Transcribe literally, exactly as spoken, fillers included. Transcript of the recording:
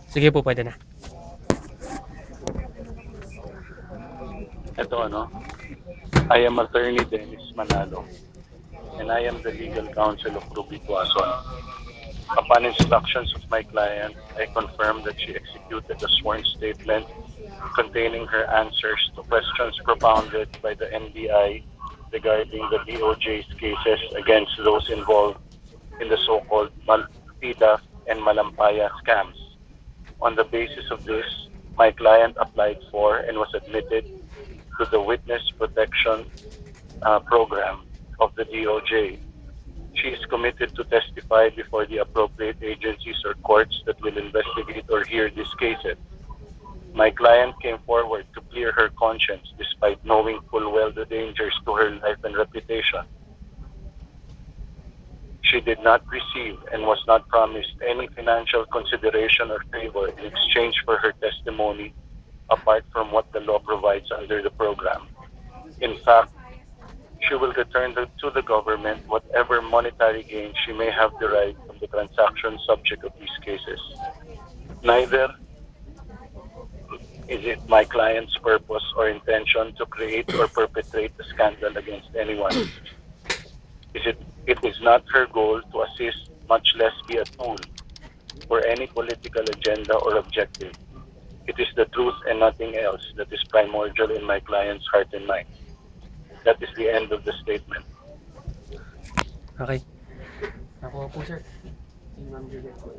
Sige po, pwede na. Ito ano, I am attorney Dennis Manalo, and I am the legal counsel of Ruby Tuason. Upon instructions of my client, I confirm that she executed a sworn statement containing her answers to questions propounded by the N B I regarding the D O J's cases against those involved in the so-called Malpida and Malampaya scams. On the basis of this, my client applied for and was admitted to the Witness Protection uh, Program of the D O J. She is committed to testify before the appropriate agencies or courts that will investigate or hear these cases. My client came forward to clear her conscience despite knowing full well the dangers to her life and reputation. She did not receive and was not promised any financial consideration or favor in exchange for her testimony apart from what the law provides under the program. In fact, she will return the, to the government whatever monetary gain she may have derived from the transaction subject of these cases. Neither is it my client's purpose or intention to create or perpetrate a scandal against anyone. Is it, it is not her goal to assist, much less be a tool for any political agenda or objective. It is the truth and nothing else that is primordial in my client's heart and mind. That is the end of the statement. Okay. Nakuha po, sir. Si Ma'am Juliet po.